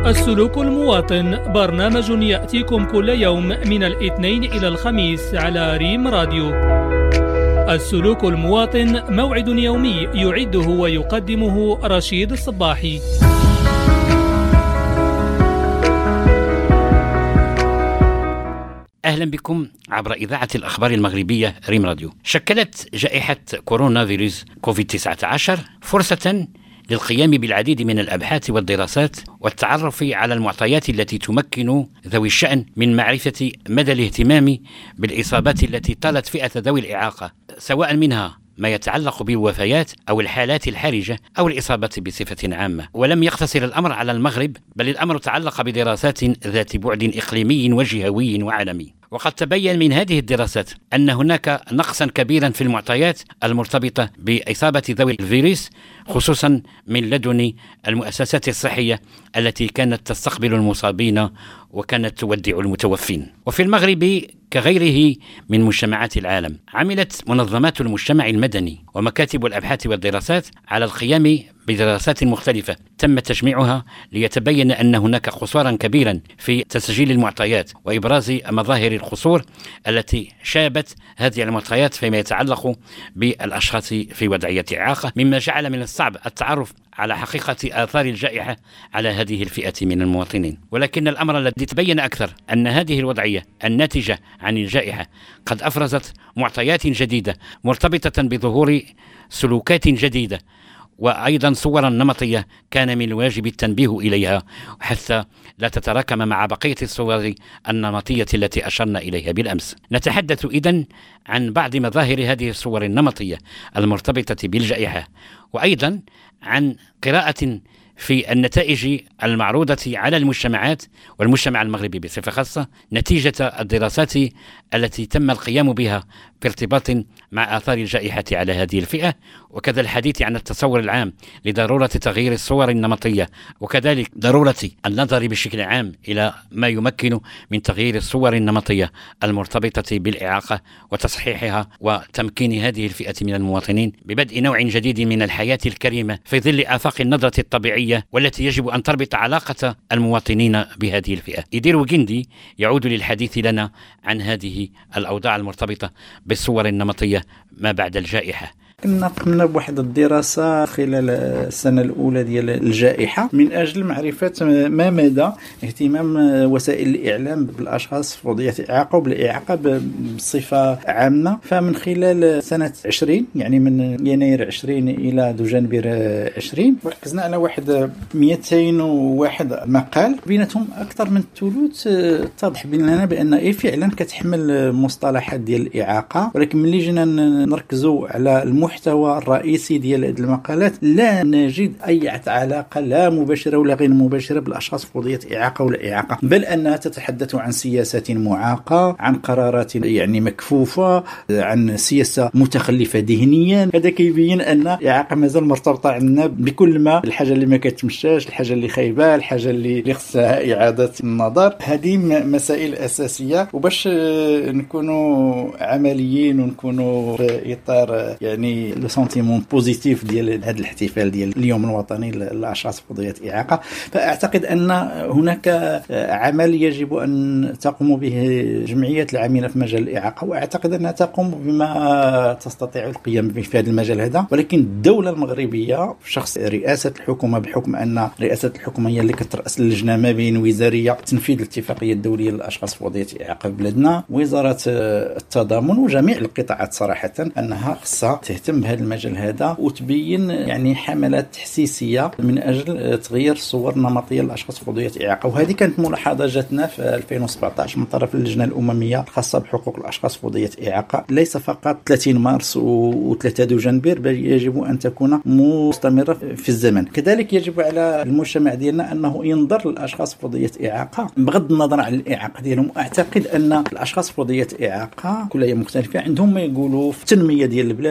السلوك المواطن برنامج يأتيكم كل يوم من الاثنين إلى الخميس على ريم راديو. السلوك المواطن موعد يومي يعده ويقدمه رشيد الصباحي. أهلا بكم عبر إذاعة الأخبار المغربية ريم راديو. شكلت جائحة كورونا فيروس كوفيد-19 فرصة للقيام بالعديد من الأبحاث والدراسات والتعرف على المعطيات التي تمكن ذوي الشأن من معرفة مدى الاهتمام بالإصابات التي طالت فئة ذوي الإعاقة، سواء منها ما يتعلق بالوفيات أو الحالات الحرجة أو الإصابة بصفة عامة. ولم يقتصر الأمر على المغرب، بل الأمر تعلق بدراسات ذات بعد إقليمي وجهوي وعالمي. وقد تبين من هذه الدراسات أن هناك نقصا كبيرا في المعطيات المرتبطة بإصابة ذوي الفيروس، خصوصا من لدن المؤسسات الصحية التي كانت تستقبل المصابين وكانت تودع المتوفين. وفي المغرب كغيره من مجتمعات العالم عملت منظمات المجتمع المدني ومكاتب الأبحاث والدراسات على القيام بدراسات مختلفة تم تجميعها ليتبين أن هناك قصورا كبيرا في تسجيل المعطيات وإبراز مظاهر القصور التي شابت هذه المعطيات فيما يتعلق بالأشخاص في وضعية إعاقة، مما جعل من الصعب التعرف على حقيقة آثار الجائحة على هذه الفئة من المواطنين. ولكن الأمر الذي تبين أكثر أن هذه الوضعية الناتجة عن الجائحة قد أفرزت معطيات جديدة مرتبطة بظهور سلوكات جديدة، وأيضا صورا نمطية كان من الواجب التنبيه إليها حتى لا تتراكم مع بقية الصور النمطية التي أشرنا إليها بالأمس. نتحدث إذن عن بعض مظاهر هذه الصور النمطية المرتبطة بالجائحة، وأيضا عن قراءة في النتائج المعروضة على المجتمعات والمجتمع المغربي بصفة خاصة نتيجة الدراسات التي تم القيام بها في ارتباط مع آثار الجائحة على هذه الفئة، وكذا الحديث عن التصور العام لضرورة تغيير الصور النمطية، وكذلك ضرورة النظر بشكل عام إلى ما يمكن من تغيير الصور النمطية المرتبطة بالإعاقة وتصحيحها وتمكين هذه الفئة من المواطنين ببدء نوع جديد من الحياة الكريمة في ظل آفاق النظرة الطبيعية والتي يجب أن تربط علاقة المواطنين بهذه الفئة. إدير وجندي يعود للحديث لنا عن هذه الأوضاع المرتبطة بالصور النمطية ما بعد الجائحة. كنا قمنا بواحد الدراسة خلال السنة الأولى ديال الجائحة من أجل معرفة ما مدى اهتمام وسائل الإعلام بالأشخاص في وضعية إعاقة وبالإعاقة بصفة عامة. فمن خلال سنة 20 يعني من يناير 20 إلى دجنبر 20 ركزنا على واحد 201 مقال، بيناتهم أكثر من الثلث اتضح لنا بأن فعلا كتحمل مصطلحات ديال الإعاقة، ولكن ملي جينا نركزوا على المحتوى الرئيسي ديال هذه المقالات لا نجد أي علاقة لا مباشرة ولا غير مباشرة بالأشخاص في وضعية إعاقة ولا إعاقة، بل أنها تتحدث عن سياسات معاقة، عن قرارات يعني مكفوفة، عن سياسة متخلفة ذهنيا. هذا كيبين أن الإعاقة مازال مرتبطة عندنا بكل ما الحاجة اللي ما كتمشاش، الحاجة اللي خايبة، الحاجة اللي خصها إعادة النظر. هذه مسائل أساسية، وباش نكونوا عمليين ونكونوا في إطار يعني لو سنتيمون بوزيتيف ديال هذا الاحتفال ديال اليوم الوطني للاشخاص في وضعية إعاقة، فاعتقد ان هناك عمل يجب ان تقوم به جمعيات العاملة في مجال الإعاقة، واعتقد انها تقوم بما تستطيع القيام به في هذا المجال هذا. ولكن الدولة المغربية في شخص رئاسة الحكومة، بحكم ان رئاسة الحكومة هي اللي كترأس اللجنة ما بين وزارية تنفيذ الاتفاقية الدولية للاشخاص في وضعية إعاقة في بلادنا، وزارة التضامن وجميع القطاعات صراحة انها خصها تهتم بهذا المجال هذا وتبين يعني حملات تحسيسية من أجل تغيير الصور النمطية للأشخاص في وضعية إعاقة. وهذه كانت ملاحظة جاتنا في 2017 من طرف اللجنة الأممية الخاصة بحقوق الأشخاص في وضعية إعاقة، ليس فقط 30 مارس و3 دجنبر، بل يجب أن تكون مستمرة في الزمن. كذلك يجب على المجتمع ديالنا أنه ينظر للأشخاص في وضعية إعاقة بغض النظر عن الإعاقة ديالهم. أعتقد أن الأشخاص في وضعية إعاقة كلها مختلفة، عندهم ما يقولوا في التنمية ديال البلاد، في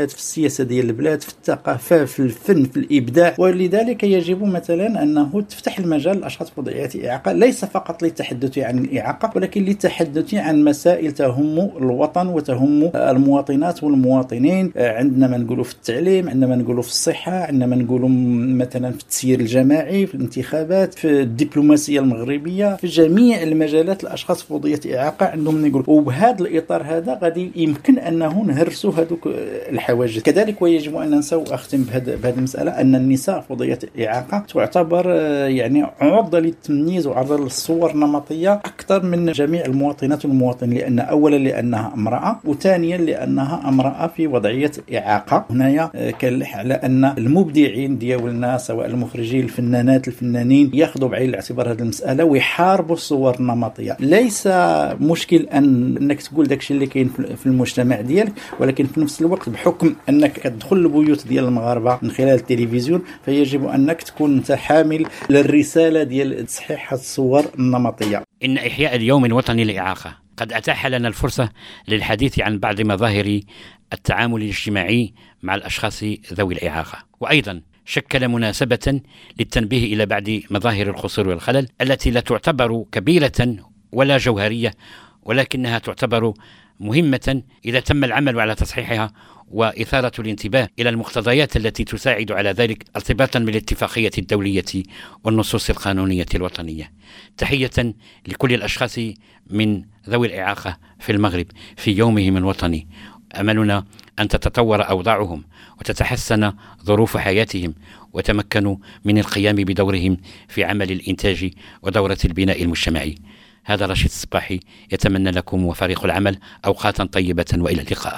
السياسة ديال البلاد، في الثقافة، في الفن، في الإبداع. ولذلك يجب مثلا أنه تفتح المجال للأشخاص بوضعية إعاقة، ليس فقط للتحدث عن الإعاقة ولكن للتحدث عن مسائل تهم الوطن وتهم المواطنات والمواطنين. عندنا ما نقولوا في التعليم، عندنا ما نقولوا في الصحة، عندنا ما نقولوا مثلا في التسيير الجماعي، في الانتخابات، في الدبلوماسية المغربية، في جميع المجالات الأشخاص بوضعية إعاقة عندهم نقول. وبهذا الإطار هذا غادي يمكن أنه نهرسوا هذوك الحواجز. كذلك ويجب أن ننسى وأختم بهذه المسألة أن النساء بوضعية إعاقة تعتبر يعني عرضة للتمييز وعرضة للصور نمطية أكثر من جميع المواطنات والمواطنين، لأن أولا لأنها امرأة، وثانيا لأنها امرأة في وضعية إعاقة. هنايا كنلح على أن المبدعين ديالنا سواء المخرجين، الفنانات، الفنانين ياخذوا بعين الاعتبار هذه المسألة ويحاربوا الصور النمطية. ليس مشكل أنك تقول داكشي اللي كاين في المجتمع ديالك، ولكن في نفس الوقت بحكم أنك تدخل البيوت ديال المغاربة من خلال التلفزيون فيجب أنك تكون انت حامل للرسالة ديال تصحيح الصور النمطية. إن إحياء اليوم الوطني للإعاقة قد أتاح لنا الفرصة للحديث عن بعض مظاهر التعامل الاجتماعي مع الأشخاص ذوي الإعاقة، وأيضا شكل مناسبة للتنبيه إلى بعض مظاهر القصور والخلل التي لا تعتبر كبيرة ولا جوهرية، ولكنها تعتبر مهمة إذا تم العمل على تصحيحها وإثارة الانتباه إلى المقتضيات التي تساعد على ذلك ارتباطا بالاتفاقية الدولية والنصوص القانونية الوطنية. تحية لكل الأشخاص من ذوي الإعاقة في المغرب في يومهم الوطني. أملنا أن تتطور أوضاعهم وتتحسن ظروف حياتهم وتمكنوا من القيام بدورهم في عمل الإنتاج ودورة البناء المجتمعي. هذا رشيد الصباحي يتمنى لكم وفريق العمل أوقاتا طيبة وإلى اللقاء.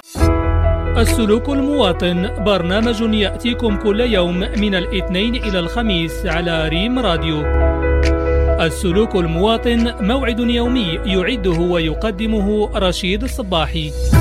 السلوك المواطن برنامج يأتيكم كل يوم من الاثنين إلى الخميس على ريم راديو. السلوك المواطن موعد يومي يعده ويقدمه رشيد الصباحي.